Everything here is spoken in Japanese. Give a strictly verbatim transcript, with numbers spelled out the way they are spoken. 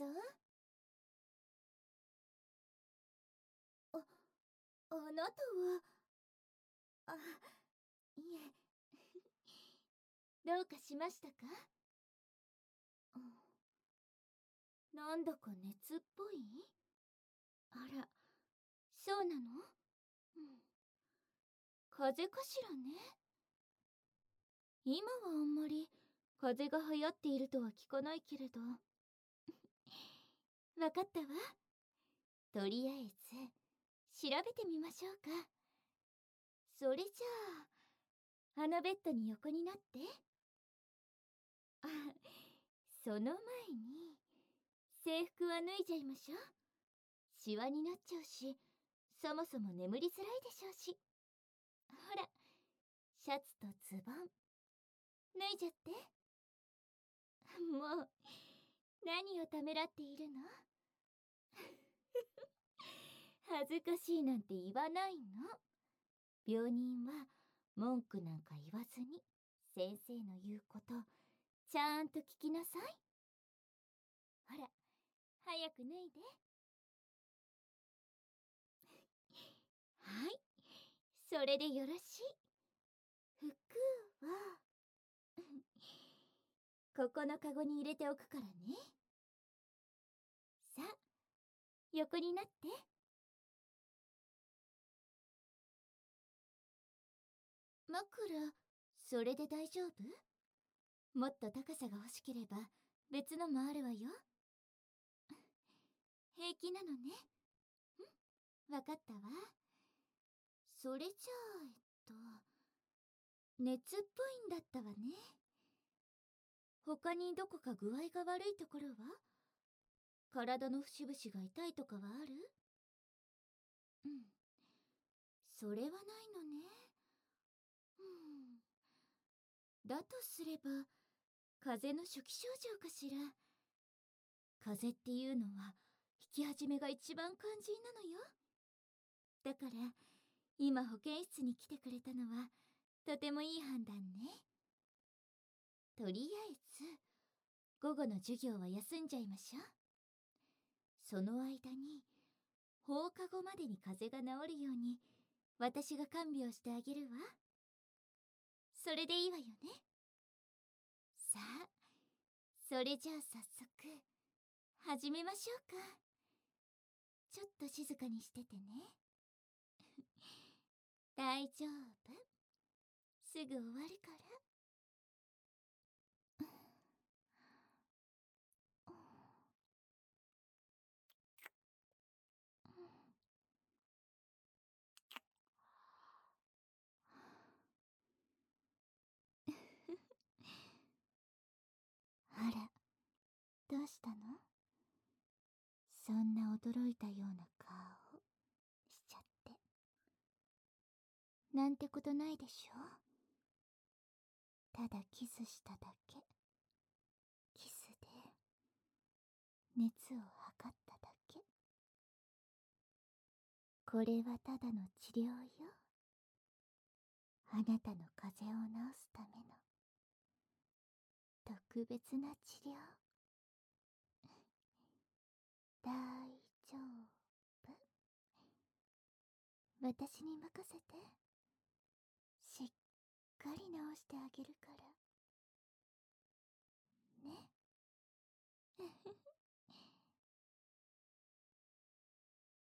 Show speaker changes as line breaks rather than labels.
ぞ。あ、あなたは。あ、いえ。どうかしましたか？うん、なんだか熱っぽい？あら、そうなの？うん。風邪かしらね。今はあんまり風邪が流行っているとは聞かないけれど。わかったわ。とりあえず調べてみましょうか。それじゃあ、あのベッドに横になって。あ、その前に制服は脱いじゃいましょう。シワになっちゃうし、そもそも眠りづらいでしょうし。ほら、シャツとズボン脱いじゃって。もう何をためらっているの？恥ずかしいなんて言わないの。病人は文句なんか言わずに先生の言うことちゃんと聞きなさい。ほら、早く脱いで。はい、それでよろしい。服はここのカゴに入れておくからね。さあ、横になって。枕、それで大丈夫？もっと高さが欲しければ別のもあるわよ。平気なのね。ん？わかったわ。それじゃあ、えっと、熱っぽいんだったわね。他にどこか具合が悪いところは？体の節々が痛いとかはある？うん。それはないのね。うん。だとすれば、風邪の初期症状かしら。風邪っていうのは、引き始めが一番肝心なのよ。だから、今保健室に来てくれたのは、とてもいい判断ね。とりあえず、午後の授業は休んじゃいましょう。その間に、放課後までに風邪が治るように、私が看病してあげるわ。それでいいわよね。さあ、それじゃあ早速、始めましょうか。ちょっと静かにしててね。大丈夫。すぐ終わるから。あら、どうしたの？そんな驚いたような顔しちゃって。なんてことないでしょ？ただキスしただけ。キスで熱を測っただけ。これはただの治療よ。あなたの風邪を治すための特別な治療。大丈夫。私に任せて。しっかり治してあげるから。